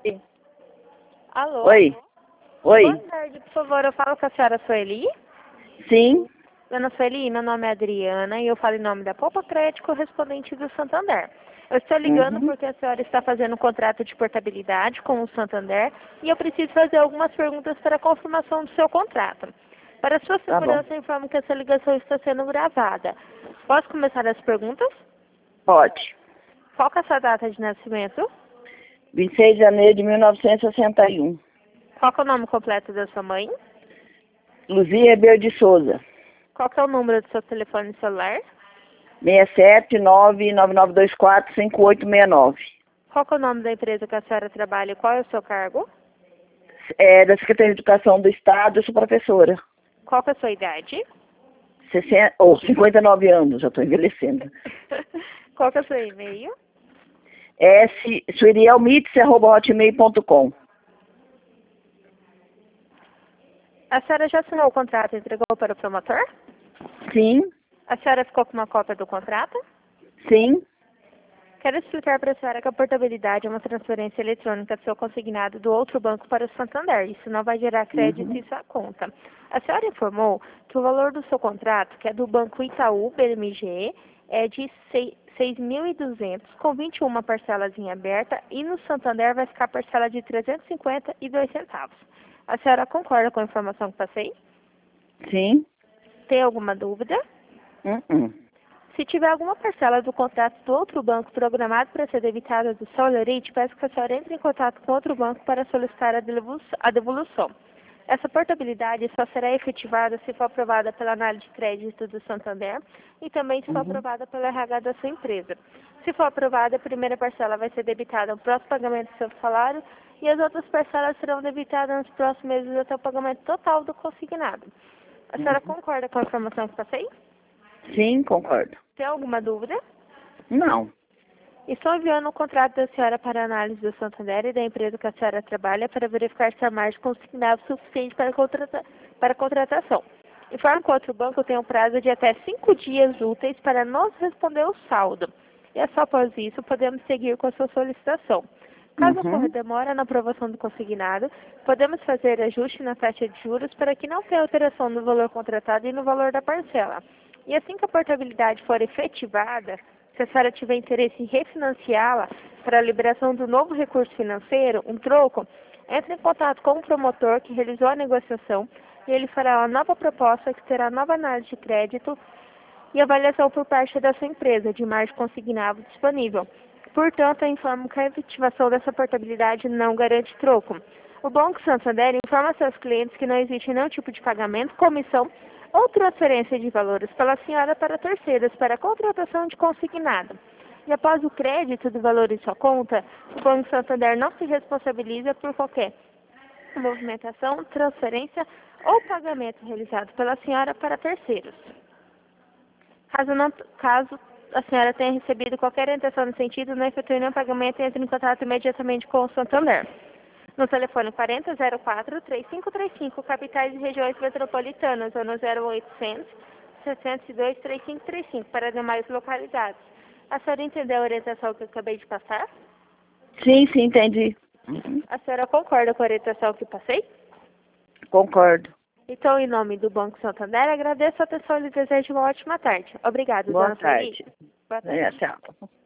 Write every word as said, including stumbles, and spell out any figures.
Alô? Oi. Oi. Boa tarde, por favor, eu falo com a senhora Sueli. Sim. Dona Sueli, meu nome é Adriana e eu falo em nome da Poupa Crédito correspondente do Santander. Eu estou ligando Uhum. porque a senhora está fazendo um contrato de portabilidade com o Santander e eu preciso fazer algumas perguntas para a confirmação do seu contrato. Para sua Tá bom. segurança, informo que essa ligação está sendo gravada. Posso começar as perguntas? Pode. Qual que é a sua data de nascimento? vinte e seis de janeiro de mil novecentos e sessenta e um. Qual que é o nome completo da sua mãe? Luzia Rebelo de Souza. Qual que é o número do seu telefone celular? seis sete nove nove nove dois quatro cinco oito seis nove. Qual que é o nome da empresa que a senhora trabalha e qual é o seu cargo? É da Secretaria de Educação do Estado, eu sou professora. Qual que é a sua idade? sessenta, ou cinquenta e nove anos, já estou envelhecendo. Qual que é o seu e-mail? S, suirielmitz, arroba hotmail ponto com. A senhora já assinou o contrato e entregou para o promotor? Sim, A senhora ficou com uma cópia do contrato? sim. Quero explicar para a senhora que a portabilidade é uma transferência eletrônica do seu consignado do outro banco para o Santander. Isso não vai gerar crédito Uhum. em sua conta. A senhora informou que o valor do seu contrato, que é do Banco Itaú, B M G, é de seis mil e duzentos, com vinte e uma parcelas em aberta, e no Santander vai ficar parcela de trezentos e cinquenta e dois centavos. A senhora concorda com a informação que passei? Sim. Tem alguma dúvida? Uhum. Se tiver alguma parcela do contrato do outro banco programado para ser debitada do seu lerite, peço que a senhora entre em contato com outro banco para solicitar a devolu- a devolução. Essa portabilidade só será efetivada se for aprovada pela análise de crédito do Santander e também se for Uhum. aprovada pelo R H da sua empresa. Se for aprovada, a primeira parcela vai ser debitada no próximo pagamento do seu salário e as outras parcelas serão debitadas nos próximos meses até o pagamento total do consignado. A senhora Uhum. concorda com a informação que passei? Sim, concordo. Tem alguma dúvida? Não. Estou enviando o contrato da senhora para análise do Santander e da empresa que a senhora trabalha para verificar se a margem consignada é suficiente para, contrata para a contratação. Informo que o outro banco tem um prazo de até cinco dias úteis para nos responder o saldo. E é só após isso podemos seguir com a sua solicitação. Caso ocorra Uhum. demora na aprovação do consignado, podemos fazer ajuste na taxa de juros para que não tenha alteração no valor contratado e no valor da parcela. E assim que a portabilidade for efetivada, se a senhora tiver interesse em refinanciá-la para a liberação do novo recurso financeiro, um troco, entre em contato com o promotor que realizou a negociação e ele fará uma nova proposta que terá nova análise de crédito e avaliação por parte da sua empresa de margem consignável disponível. Portanto, eu informo que a efetivação dessa portabilidade não garante troco. O Banco Santander informa seus clientes que não existe nenhum tipo de pagamento, comissão ou transferência de valores pela senhora para terceiros para a contratação de consignado. E após o crédito do valor em sua conta, o Banco Santander não se responsabiliza por qualquer movimentação, transferência ou pagamento realizado pela senhora para terceiros. Caso, não, caso a senhora tenha recebido qualquer orientação no sentido, não efetue nenhum pagamento e entre em contato imediatamente com o Santander. No telefone quarenta zero quatro, três cinco três cinco, capitais e regiões metropolitanas, ou no zero oitocentos, seiscentos e dois, três cinco três cinco, para demais localidades. A senhora entendeu a orientação que eu acabei de passar? Sim, sim, entendi. Uhum. A senhora concorda com a orientação que passei? Concordo. Então, em nome do Banco Santander, agradeço a atenção e lhe desejo uma ótima tarde. Obrigada, Boa dona Sueli. tarde. Boa tarde. É, tchau.